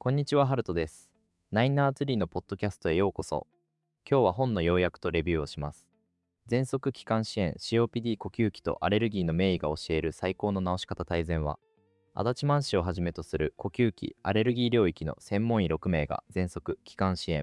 こんにちは、ハルトです。ナインナーツリーのポッドキャストへようこそ。今日は本の要約とレビューをします。喘息気管支炎 COPD 呼吸器とアレルギーの名医が教える最高の治し方大全は、足立万氏をはじめとする呼吸器・アレルギー領域の専門医6名が喘息気管支炎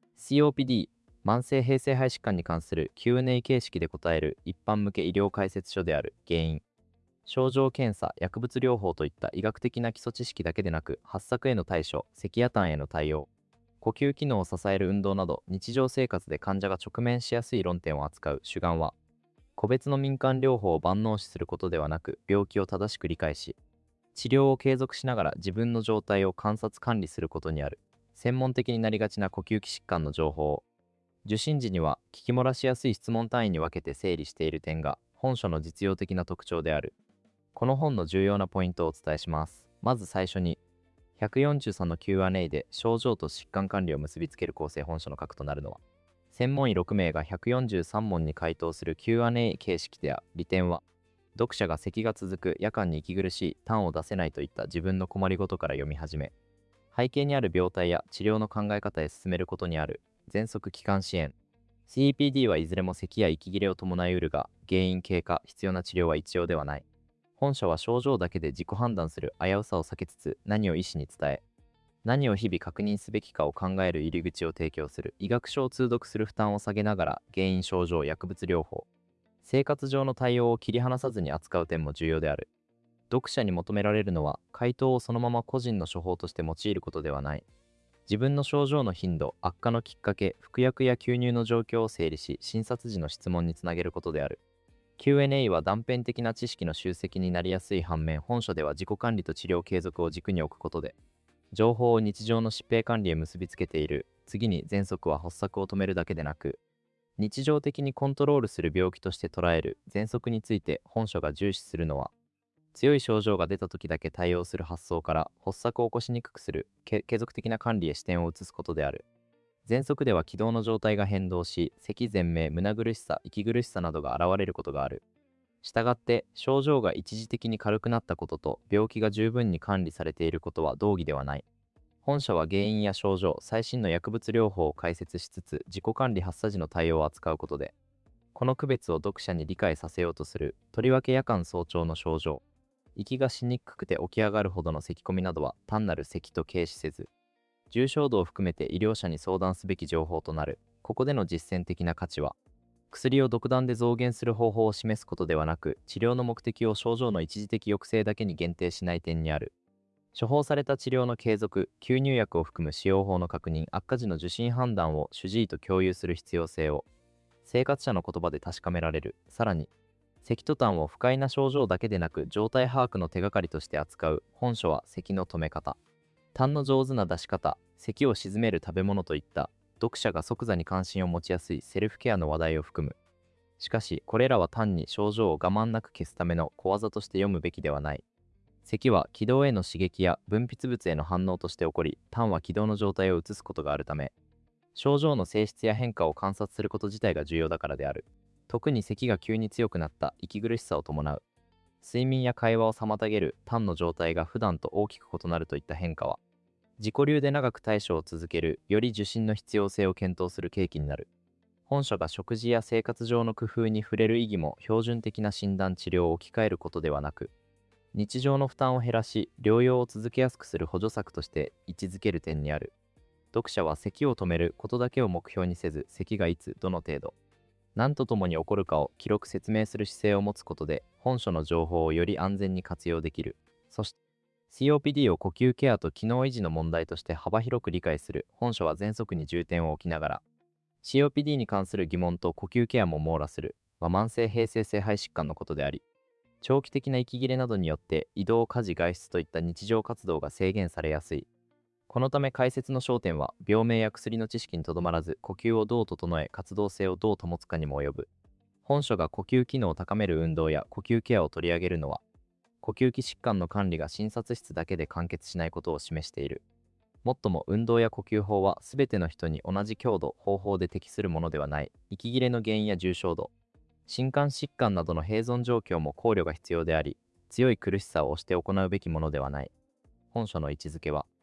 COPD 慢性閉塞肺疾患に関する Q&A 形式で答える一般向け医療解説書である。原因、症状検査、薬物療法といった医学的な基礎知識だけでなく、発作への対処、咳や痰への対応、呼吸機能を支える運動など、日常生活で患者が直面しやすい論点を扱う。主眼は、個別の民間療法を万能視することではなく、病気を正しく理解し、治療を継続しながら自分の状態を観察管理することにある。専門的になりがちな呼吸器疾患の情報を、受診時には聞き漏らしやすい質問単位に分けて整理している点が、本書の実用的な特徴である。この本の重要なポイントをお伝えします。まず最初に、143の Q&A で症状と疾患管理を結びつける構成。本書の核となるのは、専門医6名が143問に回答する Q&A 形式である。利点は、読者が咳が続く、夜間に息苦しい、痰を出せないといった自分の困りごとから読み始め、背景にある病態や治療の考え方へ進めることにある。喘息気管支炎 CEPD はいずれも咳や息切れを伴いうるが、原因経過、必要な治療は一様ではない。本書は症状だけで自己判断する危うさを避けつつ、何を医師に伝え、何を日々確認すべきかを考える入り口を提供する。医学書を通読する負担を下げながら、原因、症状、薬物療法、生活上の対応を切り離さずに扱う点も重要である。読者に求められるのは、回答をそのまま個人の処方として用いることではない。自分の症状の頻度、悪化のきっかけ、服薬や吸入の状況を整理し、診察時の質問につなげることである。Q&A は断片的な知識の集積になりやすい反面、本書では自己管理と治療継続を軸に置くことで、情報を日常の疾病管理へ結びつけている。次に、喘息は発作を止めるだけでなく、日常的にコントロールする病気として捉える。喘息について本書が重視するのは、強い症状が出た時だけ対応する発想から、発作を起こしにくくする継続的な管理へ視点を移すことである。喘息では気道の状態が変動し、咳全鳴、胸苦しさ、息苦しさなどが現れることがある。したがって、症状が一時的に軽くなったことと病気が十分に管理されていることは同義ではない。本書は原因や症状、最新の薬物療法を解説しつつ、自己管理発作時の対応を扱うことで、この区別を読者に理解させようとする。とりわけ夜間早朝の症状、息がしにくくて起き上がるほどの咳込みなどは単なる咳と軽視せず、重症度を含めて医療者に相談すべき情報となる。ここでの実践的な価値は、薬を独断で増減する方法を示すことではなく、治療の目的を症状の一時的抑制だけに限定しない点にある。処方された治療の継続、吸入薬を含む使用法の確認、悪化時の受診判断を主治医と共有する必要性を、生活者の言葉で確かめられる。さらに、咳と痰を不快な症状だけでなく状態把握の手がかりとして扱う。本書は咳の止め方、痰の上手な出し方、咳を鎮める食べ物といった読者が即座に関心を持ちやすいセルフケアの話題を含む。しかし、これらは単に症状を我慢なく消すための小技として読むべきではない。咳は気道への刺激や分泌物への反応として起こり、痰は気道の状態を移すことがあるため、症状の性質や変化を観察すること自体が重要だからである。特に咳が急に強くなった、息苦しさを伴う、睡眠や会話を妨げる、痰の状態が普段と大きく異なるといった変化は、自己流で長く対処を続ける、より受診の必要性を検討する契機になる。本書が食事や生活上の工夫に触れる意義も、標準的な診断治療を置き換えることではなく、日常の負担を減らし、療養を続けやすくする補助策として位置づける点にある。読者は咳を止めることだけを目標にせず、咳がいつ、どの程度、何とともに起こるかを記録説明する姿勢を持つことで、本書の情報をより安全に活用できる。そして、COPD を呼吸ケアと機能維持の問題として幅広く理解する。本書は喘息に重点を置きながら、COPD に関する疑問と呼吸ケアも網羅する。は慢性閉塞性肺疾患のことであり、長期的な息切れなどによって移動、家事、外出といった日常活動が制限されやすい。このため解説の焦点は、病名や薬の知識にとどまらず、呼吸をどう整え、活動性をどう保つかにも及ぶ。本書が呼吸機能を高める運動や呼吸ケアを取り上げるのは、呼吸器疾患の管理が診察室だけで完結しないことを示している。もっとも運動や呼吸法は全ての人に同じ強度、方法で適するものではない。息切れの原因や重症度、心肝疾患などの併存状況も考慮が必要であり、強い苦しさを押して行うべきものではない。本書の位置づけは、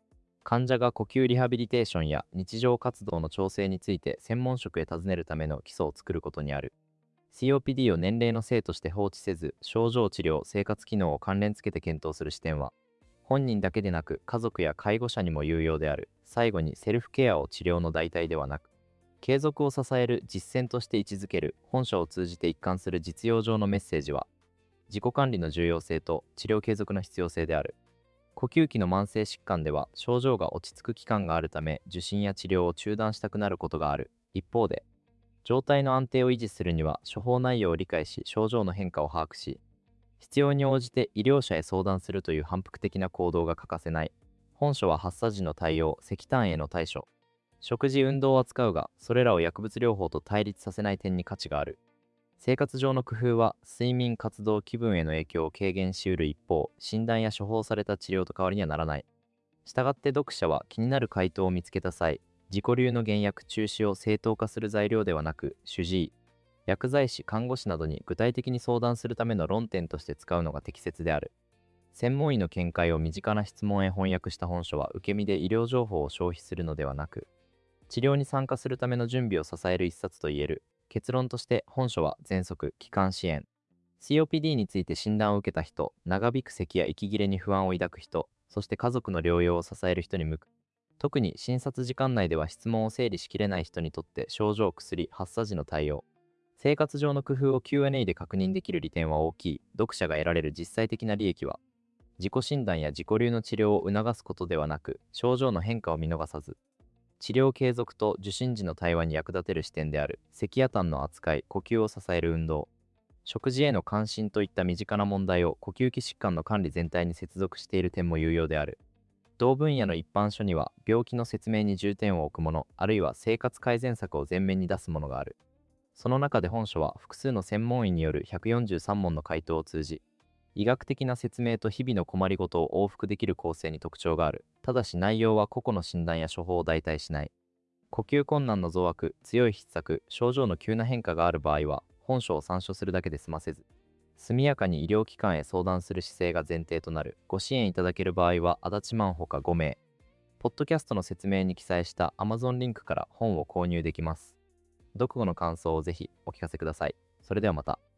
患者が呼吸リハビリテーションや日常活動の調整について専門職へ尋ねるための基礎を作ることにある。COPD を年齢のせいとして放置せず、症状治療、生活機能を関連付けて検討する視点は、本人だけでなく家族や介護者にも有用である。最後にセルフケアを治療の代替ではなく、継続を支える実践として位置づける。本書を通じて一貫する実用上のメッセージは、自己管理の重要性と治療継続の必要性である。呼吸器の慢性疾患では症状が落ち着く期間があるため受診や治療を中断したくなることがある。一方で、状態の安定を維持するには処方内容を理解し症状の変化を把握し、必要に応じて医療者へ相談するという反復的な行動が欠かせない。本書は発作時の対応、石炭への対処、食事運動を扱うが、それらを薬物療法と対立させない点に価値がある。生活上の工夫は睡眠、活動、気分への影響を軽減しうる一方、診断や処方された治療と代わりにはならない。したがって読者は気になる回答を見つけた際、自己流の減薬中止を正当化する材料ではなく、主治医、薬剤師、看護師などに具体的に相談するための論点として使うのが適切である。専門医の見解を身近な質問へ翻訳した本書は受け身で医療情報を消費するのではなく、治療に参加するための準備を支える一冊と言える。結論として本書は喘息、気管支炎、COPD について診断を受けた人、長引く咳や息切れに不安を抱く人、そして家族の療養を支える人に向く。特に診察時間内では質問を整理しきれない人にとって症状、薬、発作時の対応、生活上の工夫を Q&A で確認できる利点は大きい。読者が得られる実際的な利益は、自己診断や自己流の治療を促すことではなく、症状の変化を見逃さず、治療継続と受診時の対話に役立てる視点である。咳や痰の扱い、呼吸を支える運動、食事への関心といった身近な問題を呼吸器疾患の管理全体に接続している点も有用である。同分野の一般書には病気の説明に重点を置くもの、あるいは生活改善策を前面に出すものがある。その中で本書は複数の専門医による143問の回答を通じ、医学的な説明と日々の困りごとを往復できる構成に特徴がある。ただし内容は個々の診断や処方を代替しない。呼吸困難の増悪、強い筆索、症状の急な変化がある場合は、本書を参照するだけで済ませず、速やかに医療機関へ相談する姿勢が前提となる。ご支援いただける場合は、足立マンほか5名。ポッドキャストの説明に記載した Amazon リンクから本を購入できます。読後の感想をぜひお聞かせください。それではまた。